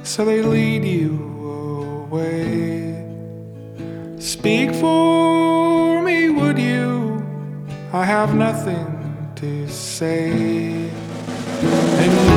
so they lead you away. Speak for me, would you? I have nothing to say. And